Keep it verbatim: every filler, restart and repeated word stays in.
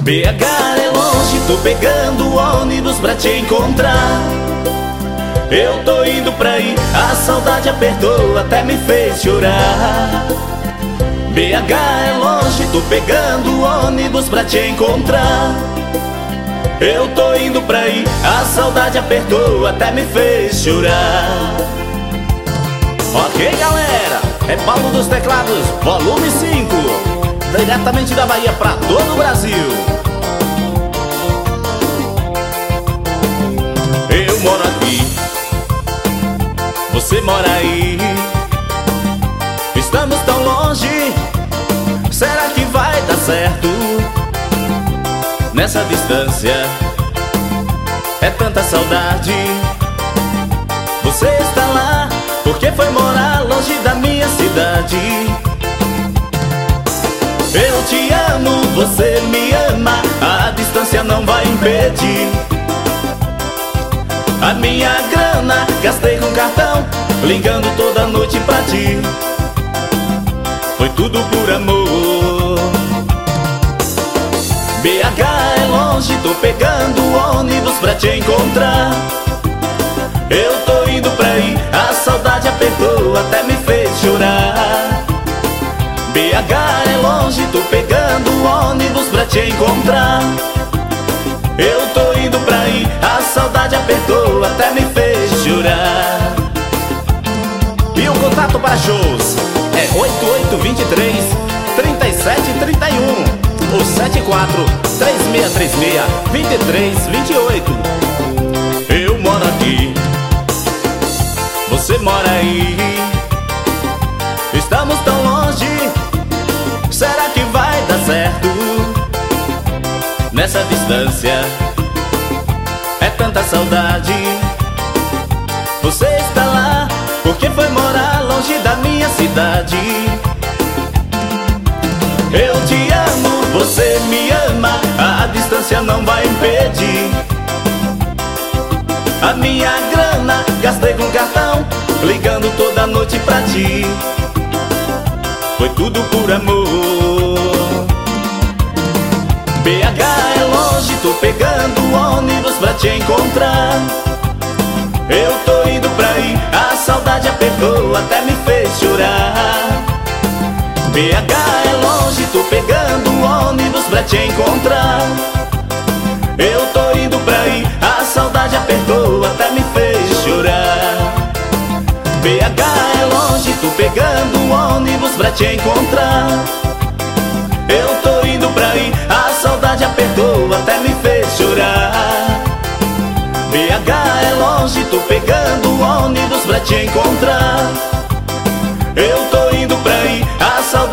B H é longe, tô pegando o ônibus pra te encontrar. Eu tô indo pra aí, a saudade apertou, até me fez chorar. B H é longe, tô pegando o ônibus pra te encontrar. Eu tô indo pra aí, a saudade apertou, até me fez chorar. Ok, galera, é Paulo dos Teclados, volume cinco, diretamente da Bahia pra todo o Brasil. Eu moro aqui, você mora aí, estamos tão longe, será que vai dar certo? Nessa distância, é tanta saudade. Você está lá, porque foi morar longe da minha cidade. Eu te amo, você me ama, a distância não vai impedir. A minha grana gastei com cartão, ligando toda noite pra ti. Foi tudo por amor. B H é longe, tô pegando o ônibus pra te encontrar. Eu tô indo pra aí, a saudade apertou, até me fez chorar. B H é longe, tô pegando o ônibus pra te encontrar. Eu tô indo pra aí, a saudade apertou, até me fez chorar. E o contato para shows é oito oito dois três, três sete três um ou sete quatro três seis três seis, dois três dois oito. Eu moro aqui, você mora aí, estamos tão longe, será que vai dar certo? Nessa distância, é tanta saudade. Você está lá, porque foi morar longe da minha cidade. Eu te amo, você me ama, a distância não vai impedir. A minha grana gastei com cartão, ligando toda noite pra ti. Foi tudo por amor. B H é longe, tô pegando o ônibus pra te encontrar. Eu tô indo pra aí, a saudade apertou, até me fez chorar. B H é longe, tô pegando o ônibus pra te encontrar. Eu tô indo pra aí, a saudade apertou, até me fez chorar. B H é longe, tô pegando o ônibus pra te encontrar. Eu tô indo pra aí, a saudade apertou, até me fez chorar. B H é longe, tô pegando o ônibus pra te encontrar. Eu tô indo pra aí, a saudade